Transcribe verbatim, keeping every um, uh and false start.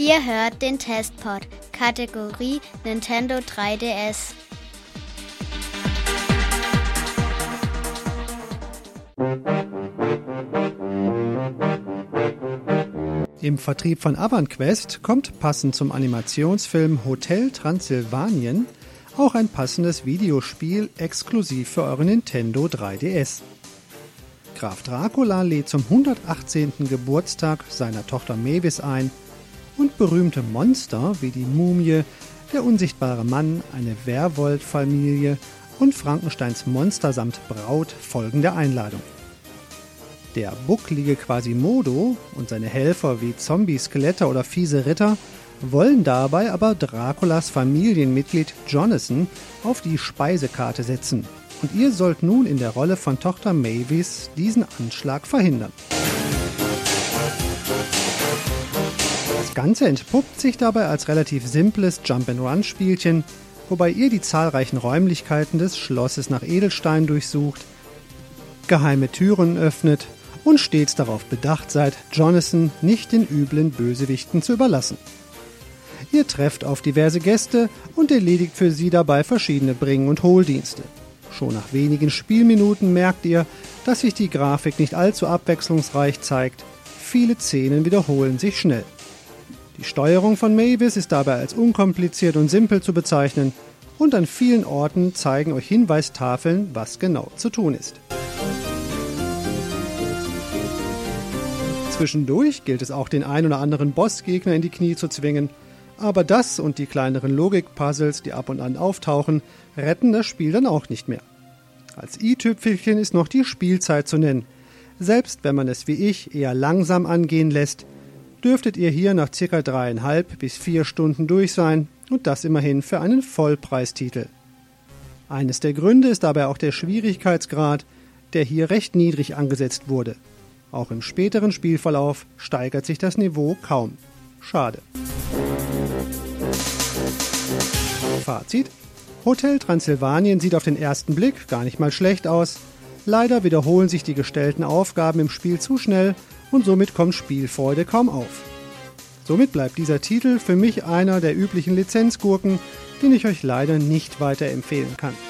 Ihr hört den Testpod, Kategorie Nintendo drei D S. Im Vertrieb von Avantquest kommt passend zum Animationsfilm Hotel Transsilvanien auch ein passendes Videospiel exklusiv für euren Nintendo drei D S. Graf Dracula lädt zum hundertachtzehnten Geburtstag seiner Tochter Mavis ein und berühmte Monster wie die Mumie, der unsichtbare Mann, eine Werwolf-Familie und Frankensteins Monster samt Braut folgen der Einladung. Der bucklige Quasimodo und seine Helfer wie Zombie-Skelette oder fiese Ritter wollen dabei aber Draculas Familienmitglied Jonathan auf die Speisekarte setzen. Und ihr sollt nun in der Rolle von Tochter Mavis diesen Anschlag verhindern. Das Ganze entpuppt sich dabei als relativ simples Jump-and-Run-Spielchen, wobei ihr die zahlreichen Räumlichkeiten des Schlosses nach Edelstein durchsucht, geheime Türen öffnet und stets darauf bedacht seid, Jonathan nicht den üblen Bösewichten zu überlassen. Ihr trefft auf diverse Gäste und erledigt für sie dabei verschiedene Bring- und Hohldienste. Schon nach wenigen Spielminuten merkt ihr, dass sich die Grafik nicht allzu abwechslungsreich zeigt. Viele Szenen wiederholen sich schnell. Die Steuerung von Mavis ist dabei als unkompliziert und simpel zu bezeichnen und an vielen Orten zeigen euch Hinweistafeln, was genau zu tun ist. Zwischendurch gilt es auch, den ein oder anderen Bossgegner in die Knie zu zwingen, aber das und die kleineren Logik-Puzzles, die ab und an auftauchen, retten das Spiel dann auch nicht mehr. Als i-Tüpfelchen ist noch die Spielzeit zu nennen. Selbst wenn man es wie ich eher langsam angehen lässt, dürftet ihr hier nach ca. dreieinhalb bis vier Stunden durch sein und das immerhin für einen Vollpreistitel. Eines der Gründe ist dabei auch der Schwierigkeitsgrad, der hier recht niedrig angesetzt wurde. Auch im späteren Spielverlauf steigert sich das Niveau kaum. Schade. Fazit: Hotel Transsilvanien sieht auf den ersten Blick gar nicht mal schlecht aus. Leider wiederholen sich die gestellten Aufgaben im Spiel zu schnell und somit kommt Spielfreude kaum auf. Somit bleibt dieser Titel für mich einer der üblichen Lizenzgurken, den ich euch leider nicht weiterempfehlen kann.